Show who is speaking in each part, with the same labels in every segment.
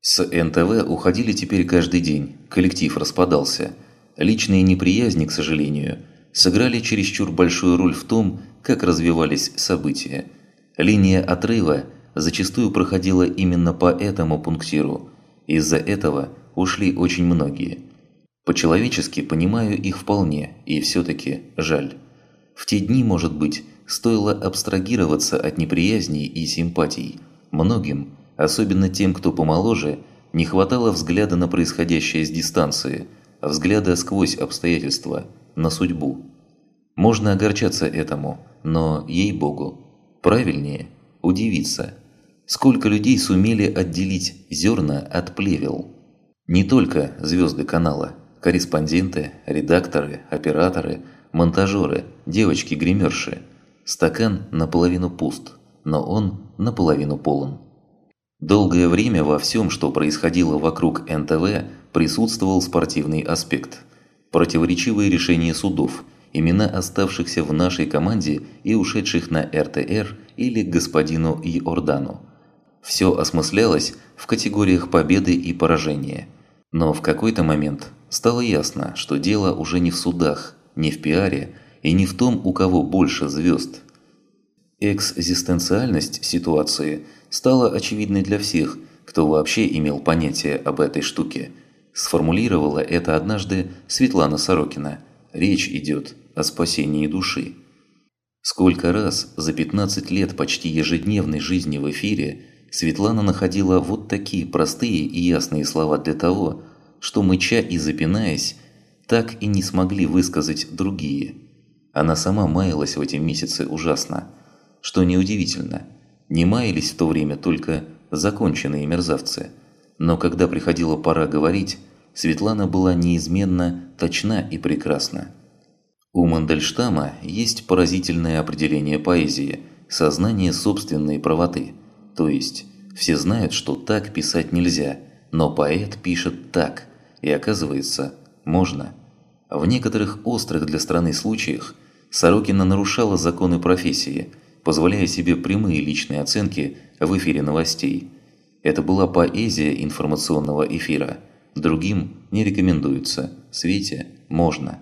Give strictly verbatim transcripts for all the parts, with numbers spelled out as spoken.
Speaker 1: С эн тэ вэ уходили теперь каждый день, коллектив распадался. Личные неприязни, к сожалению, сыграли чересчур большую роль в том, как развивались события. Линия отрыва зачастую проходила именно по этому пунктиру. Из-за этого ушли очень многие. По-человечески понимаю их вполне, и все-таки жаль. В те дни, может быть, стоило абстрагироваться от неприязней и симпатий. Многим, особенно тем, кто помоложе, не хватало взгляда на происходящее с дистанции, взгляда сквозь обстоятельства, на судьбу. Можно огорчаться этому, но, ей-богу, правильнее удивиться. Сколько людей сумели отделить зерна от плевел? Не только звезды канала, корреспонденты, редакторы, операторы, монтажеры, девочки-гримерши. Стакан наполовину пуст, но он наполовину полон. Долгое время во всем, что происходило вокруг эн тэ вэ, присутствовал спортивный аспект. Противоречивые решения судов, имена оставшихся в нашей команде и ушедших на эр тэ эр или к господину Йордану. Все осмыслялось в категориях победы и поражения. Но в какой-то момент стало ясно, что дело уже не в судах, не в пиаре и не в том, у кого больше звезд. Экзистенциальность ситуации стала очевидной для всех, кто вообще имел понятие об этой штуке. Сформулировала это однажды Светлана Сорокина. Речь идет о спасении души. Сколько раз за пятнадцать лет почти ежедневной жизни в эфире Светлана находила вот такие простые и ясные слова для того, что, мыча и запинаясь, так и не смогли высказать другие. Она сама маялась в эти месяцы ужасно. Что неудивительно, не маялись в то время только законченные мерзавцы. Но когда приходила пора говорить, Светлана была неизменно точна и прекрасна. У Мандельштама есть поразительное определение поэзии – сознание собственной правоты. То есть, все знают, что так писать нельзя, но поэт пишет так, и оказывается, можно. В некоторых острых для страны случаях Сорокина нарушала законы профессии, позволяя себе прямые личные оценки в эфире новостей. Это была поэзия информационного эфира. Другим не рекомендуется, Свете можно.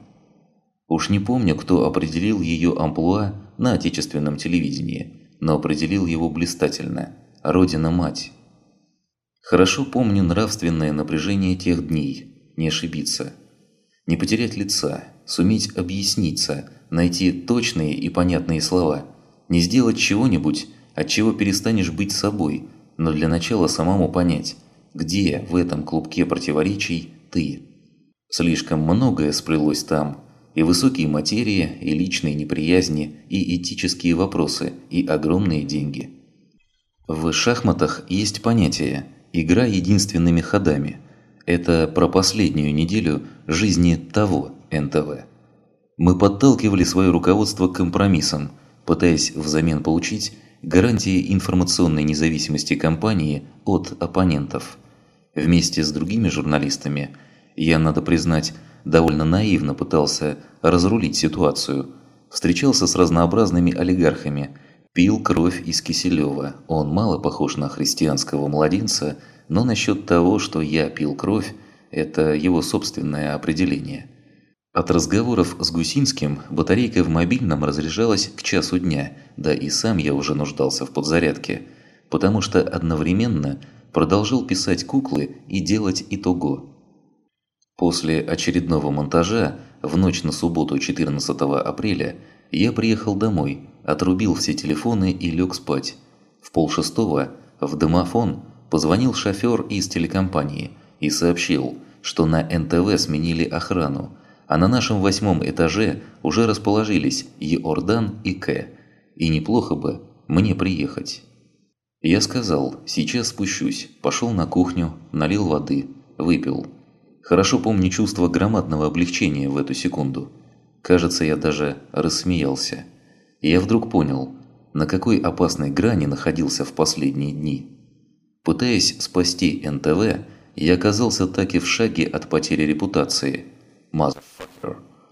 Speaker 1: Уж не помню, кто определил ее амплуа на отечественном телевидении, но определил его блистательно – Родина-мать. Хорошо помню нравственное напряжение тех дней, не ошибиться. Не потерять лица, суметь объясниться, найти точные и понятные слова, не сделать чего-нибудь, от чего перестанешь быть собой, но для начала самому понять, где в этом клубке противоречий ты. Слишком многое сплелось там, и высокие материи, и личные неприязни, и этические вопросы, и огромные деньги. В шахматах есть понятие «игра единственными ходами». Это про последнюю неделю жизни того эн тэ вэ. Мы подталкивали свое руководство к компромиссам, пытаясь взамен получить гарантии информационной независимости компании от оппонентов. Вместе с другими журналистами я, надо признать, довольно наивно пытался разрулить ситуацию. Встречался с разнообразными олигархами, пил кровь из Киселева. Он мало похож на христианского младенца, но насчет того, что я пил кровь, это его собственное определение. От разговоров с Гусинским батарейка в мобильном разряжалась к часу дня, да и сам я уже нуждался в подзарядке, потому что одновременно продолжал писать куклы и делать итого. После очередного монтажа в ночь на субботу четырнадцатого апреля я приехал домой, отрубил все телефоны и лег спать. В полшестого в домофон позвонил шофер из телекомпании и сообщил, что на эн тэ вэ сменили охрану, а на нашем восьмом этаже уже расположились Йордан и К. И неплохо бы мне приехать. Я сказал, сейчас спущусь, пошел на кухню, налил воды, выпил. Хорошо помню чувство громадного облегчения в эту секунду. Кажется, я даже рассмеялся. Я вдруг понял, на какой опасной грани находился в последние дни. Пытаясь спасти эн тэ вэ, я оказался таки в шаге от потери репутации. Motherfucker.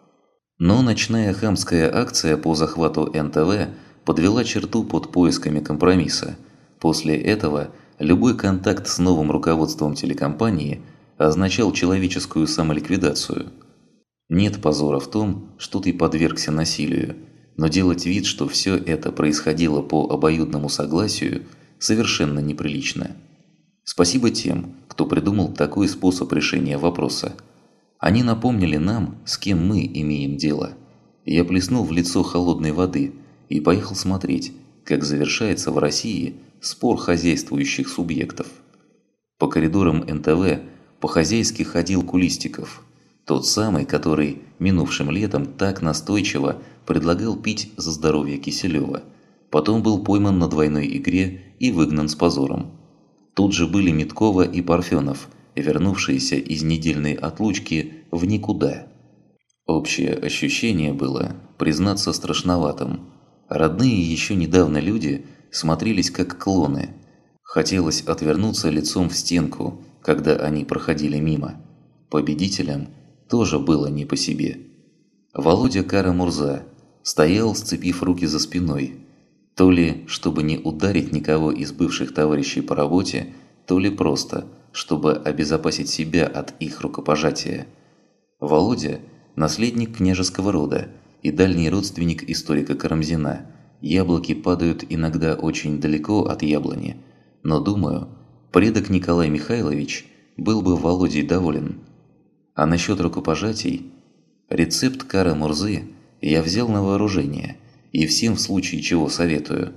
Speaker 1: Но ночная хамская акция по захвату эн тэ вэ подвела черту под поисками компромисса. После этого любой контакт с новым руководством телекомпании означал человеческую самоликвидацию. Нет позора в том, что ты подвергся насилию, но делать вид, что все это происходило по обоюдному согласию, совершенно неприлично. Спасибо тем, кто придумал такой способ решения вопроса. Они напомнили нам, с кем мы имеем дело. Я плеснул в лицо холодной воды и поехал смотреть, как завершается в России спор хозяйствующих субъектов. По коридорам эн тэ вэ по-хозяйски ходил Кулистиков, тот самый, который минувшим летом так настойчиво предлагал пить за здоровье Киселева. Потом был пойман на двойной игре и выгнан с позором. Тут же были Миткова и Парфенов, вернувшиеся из недельной отлучки в никуда. Общее ощущение было, признаться, страшноватым. Родные еще недавно люди смотрелись как клоны. Хотелось отвернуться лицом в стенку, когда они проходили мимо. Победителям тоже было не по себе. Володя Кара-Мурза стоял, сцепив руки за спиной, то ли чтобы не ударить никого из бывших товарищей по работе, то ли просто, чтобы обезопасить себя от их рукопожатия. Володя – наследник княжеского рода и дальний родственник историка Карамзина. Яблоки падают иногда очень далеко от яблони, но, думаю, предок Николай Михайлович был бы Володей доволен. А насчет рукопожатий, рецепт Кара-Мурзы я взял на вооружение и всем в случае чего советую.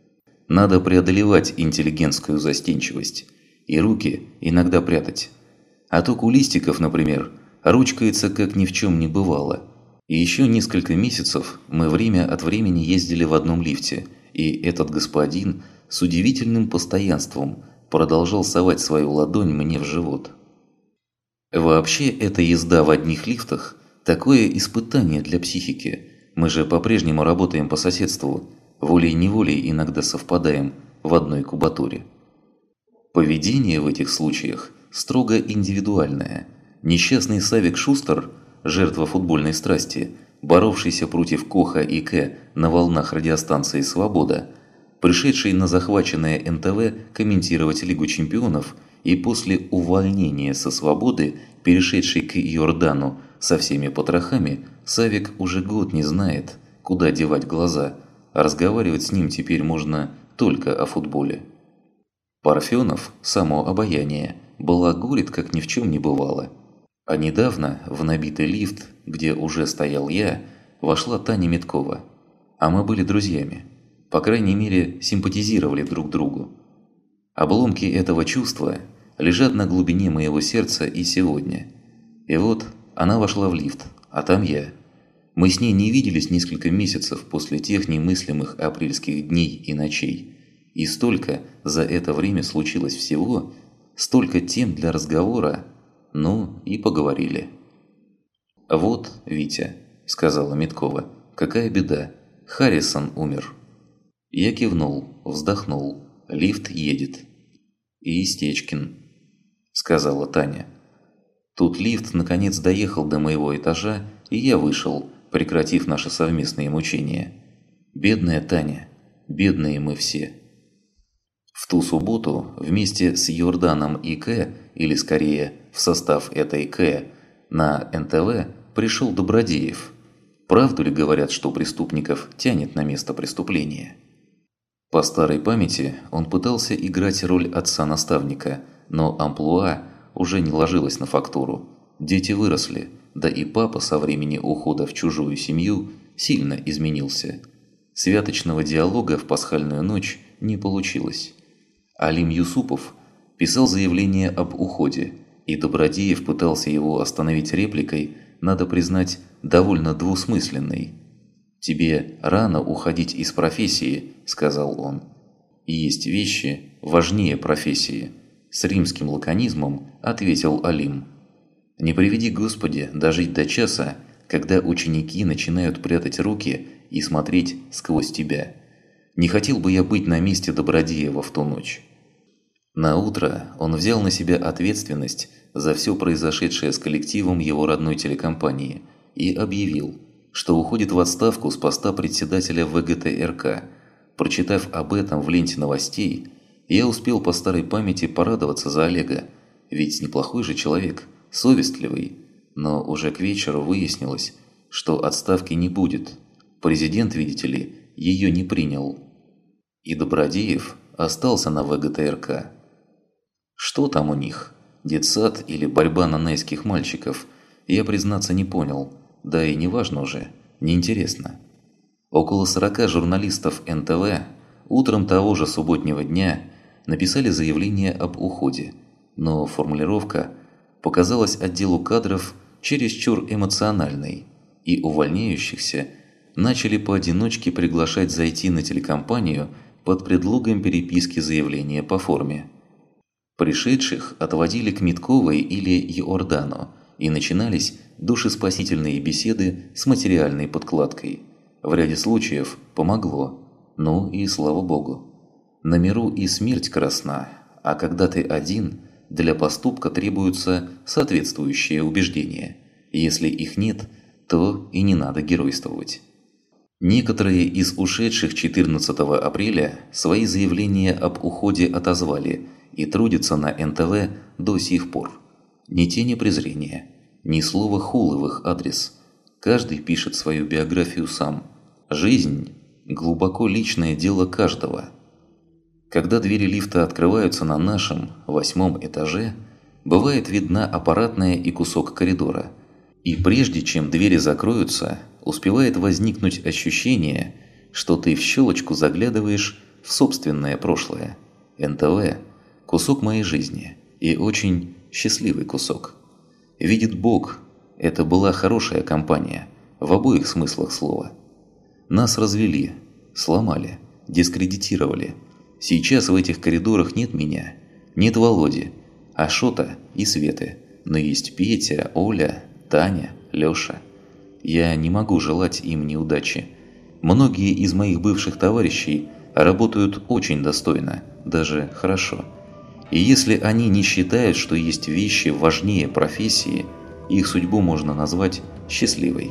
Speaker 1: Надо преодолевать интеллигентскую застенчивость и руки иногда прятать. А то Кулистиков, например, ручкается как ни в чем не бывало. И еще несколько месяцев мы время от времени ездили в одном лифте, и этот господин с удивительным постоянством продолжал совать свою ладонь мне в живот. Вообще, эта езда в одних лифтах – такое испытание для психики. Мы же по-прежнему работаем по соседству, волей-неволей иногда совпадаем в одной кубатуре. Поведение в этих случаях строго индивидуальное. Несчастный Савик Шустер, жертва футбольной страсти, боровшийся против Коха и К на волнах радиостанции «Свобода», пришедший на захваченное эн тэ вэ комментировать Лигу чемпионов и после увольнения со «Свободы», перешедший к Йордану со всеми потрохами, Савик уже год не знает, куда девать глаза, а разговаривать с ним теперь можно только о футболе. Парфенов, само обаяние, балагурит, как ни в чем не бывало. А недавно в набитый лифт, где уже стоял я, вошла Таня Миткова. А мы были друзьями. По крайней мере, симпатизировали друг другу. Обломки этого чувства лежат на глубине моего сердца и сегодня. И вот она вошла в лифт, а там я. Мы с ней не виделись несколько месяцев после тех немыслимых апрельских дней и ночей. И столько за это время случилось всего, столько тем для разговора, ну и поговорили. «Вот, Витя», – сказала Миткова, – «какая беда, Харрисон умер». Я кивнул, вздохнул, лифт едет. «И Стечкин», – сказала Таня. Тут лифт наконец доехал до моего этажа, и я вышел, прекратив наши совместные мучения. Бедная Таня, бедные мы все. В ту субботу вместе с Йорданом и К, или скорее в состав этой К, на эн тэ вэ пришел Добродеев. Правду ли говорят, что преступников тянет на место преступления? По старой памяти он пытался играть роль отца-наставника, но амплуа уже не ложилось на фактуру. Дети выросли, да и папа со времени ухода в чужую семью сильно изменился. Святочного диалога в пасхальную ночь не получилось. Алим Юсупов писал заявление об уходе, и Добродеев пытался его остановить репликой, надо признать, довольно двусмысленной. «Тебе рано уходить из профессии», – сказал он. «И есть вещи важнее профессии», – с римским лаконизмом ответил Алим. «Не приведи Господи дожить до часа, когда ученики начинают прятать руки и смотреть сквозь тебя. Не хотел бы я быть на месте Добродеева в ту ночь». Наутро он взял на себя ответственность за все произошедшее с коллективом его родной телекомпании и объявил, что уходит в отставку с поста председателя вэ гэ тэ эр ка. Прочитав об этом в ленте новостей, Я успел по старой памяти порадоваться за Олега, ведь неплохой же человек, совестливый. Но уже к вечеру выяснилось, что отставки не будет. Президент, видите ли, ее не принял. И Добродеев остался на ВГТРК. Что там у них? Детсад или борьба нанайских мальчиков? Я, признаться, не понял. Да и не важно уже, неинтересно. Около сорока журналистов эн тэ вэ утром того же субботнего дня написали заявление об уходе, но формулировка показалась отделу кадров чересчур эмоциональной, и увольняющихся начали поодиночке приглашать зайти на телекомпанию под предлогом переписки заявления по форме. Пришедших отводили к Митковой или Иордану, и начинались душеспасительные беседы с материальной подкладкой. В ряде случаев помогло, ну и слава богу. На миру и смерть красна, а когда ты один, для поступка требуются соответствующие убеждения. Если их нет, то и не надо геройствовать. Некоторые из ушедших четырнадцатого апреля свои заявления об уходе отозвали и трудятся на эн тэ вэ до сих пор. Ни тени презрения, ни слова хула в их адрес. Каждый пишет свою биографию сам. Жизнь – глубоко личное дело каждого. Когда двери лифта открываются на нашем, восьмом этаже, бывает видна аппаратная и кусок коридора. И прежде чем двери закроются, успевает возникнуть ощущение, что ты в щелочку заглядываешь в собственное прошлое. эн тэ вэ – кусок моей жизни, и очень счастливый кусок. Видит Бог, это была хорошая компания, в обоих смыслах слова. Нас развели, сломали, дискредитировали. Сейчас в этих коридорах нет меня, нет Володи, Ашота и Светы, но есть Петя, Оля, Таня, Лёша. Я не могу желать им неудачи. Многие из моих бывших товарищей работают очень достойно, даже хорошо. И если они не считают, что есть вещи важнее профессии, их судьбу можно назвать счастливой.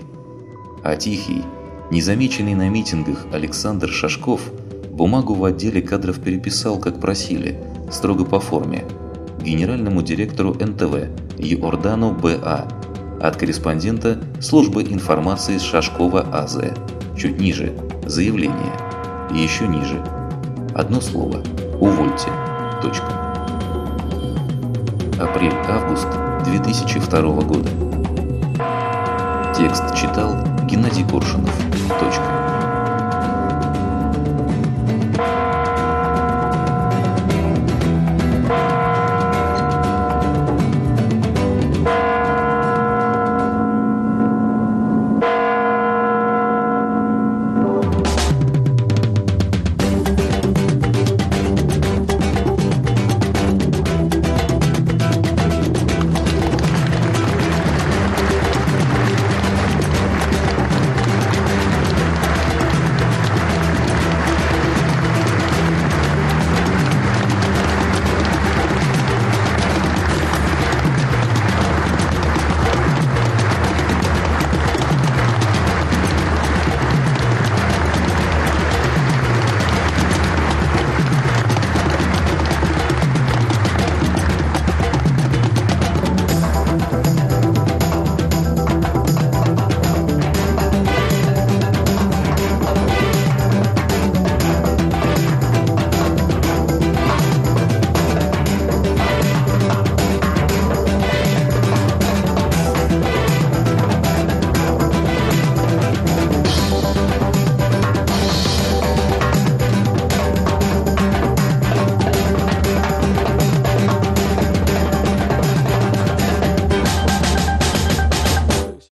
Speaker 1: А тихий, незамеченный на митингах Александр Шашков бумагу в отделе кадров переписал, как просили, строго по форме, генеральному директору эн тэ вэ Иордану бэ а, от корреспондента службы информации Шашкова а зэ. Чуть ниже – заявление. И еще ниже – одно слово – увольте. Точка. Апрель-август две тысячи второго года. Текст читал Геннадий Коршунов. Точка.